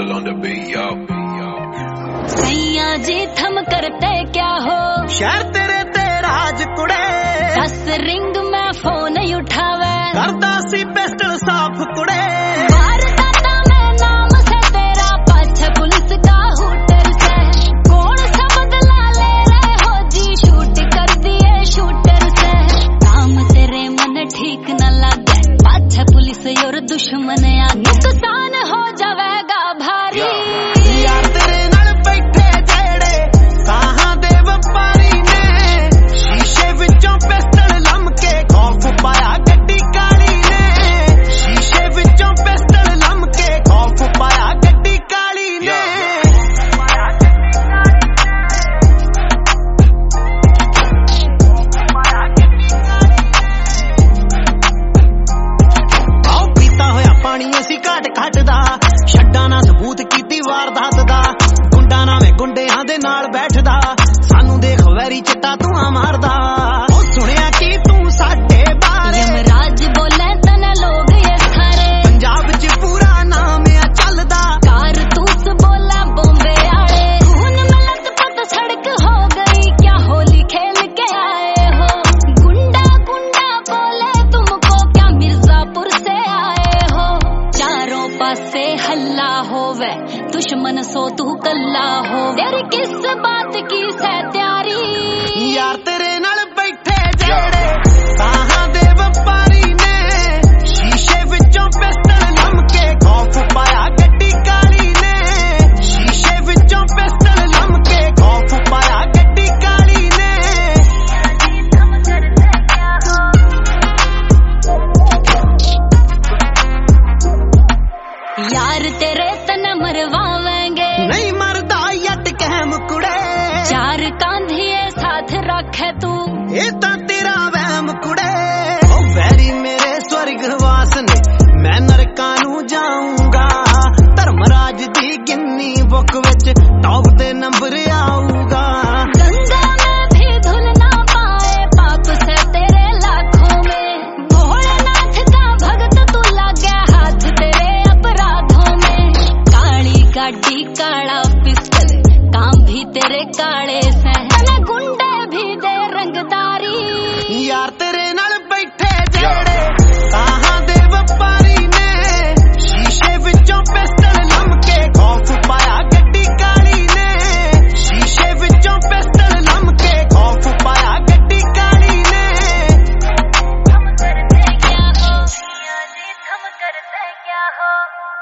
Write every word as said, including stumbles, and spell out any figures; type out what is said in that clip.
Pistols on the beat, yo. सैया जी थम करते क्या हो, शहर तेरे ते राज कुड़े, दस रिंग में फोन उठावे, करदा सी पिस्टल साफ कुड़े, वारदाता में नाम से तेरा, पाछे पुलिस का हुटर से, कौन सा बदला ले रहे हो जी, शूट कर दिए शूटर से, काम तेरे मन ठीक न लगे, पाछे पुलिस और दुश्मन आ, नुकसान हो जावेगा भारी। यार तेरे नाल बैठे जेड़े साहां दे व्यापारी ने, शीशे विचों पिस्टल लमके खौफ पाया गड्डी काली ने, शीशे विचों पिस्टल लमके खौफ पाया गड्डी काली ने। आओ पीता होया पानी असी घट घट दा, छड्डा ना सबूत कीती वारदात दा, गुंडा ना मैं गुंडियां दे नाल बैठदा, सानू देख वैरी चिट्टा धुआं मारदा। ओ सुनिया कि तू साडे बारे, यमराज बोले तने लोग ये सारे, पंजाब च पूरा नाम आ चलदा, कारतूस बोला बॉम्बे आए, खून में लथपथ सड़क हो गई, क्या होली खेल के आए हो, गुंडा गुंडा बोले तुमको, क्या मिर्जापुर से आए हो, चारों पासे हल्ला होवे, दुश्मन सो तू कल्ला हो, तेरी किस बात की से तैयारी। यार तेरे नाल बैठे जेड़े साहां दे व्यापारी ने, शीशे विचों पिस्टल लमके खौफ पाया गड्डी काली ने, शीशे विचों पिस्टल लमके खौफ पाया गड्डी काली ने। यार तेरे तने मरवावेंगे, नहीं मरदा यट कहम कुड़े, चार कांधिए साथ रखे तू, ये तां तेरा वहम कुड़े। ओ वैरी मेरे स्वर्गवास ने, मैं नरकां नू जाऊंगा, धर्मराज दी गिन्नी बुक विच टॉप ते नंबर आऊगा। गंगा में भी धुल ना पाए, पाप से तेरे लाखों में, भोलेनाथ का भगत तू लगे, हाथ तेरे अपराधों में, काली गाड़ी काला पिस्टल, काम भी तेरे काले से, तने गुंडे भी दे रंगदारी। यार तेरे नाल बैठे जेड़े साहां दे व्यापारी ने, शीशे विचों पिस्टल लमके खौफ पाया गड्डी काली ने, शीशे विचों पिस्टल लमके खौफ पाया गड्डी काली ने। थम करते क्या हो, थम करते क्या हो।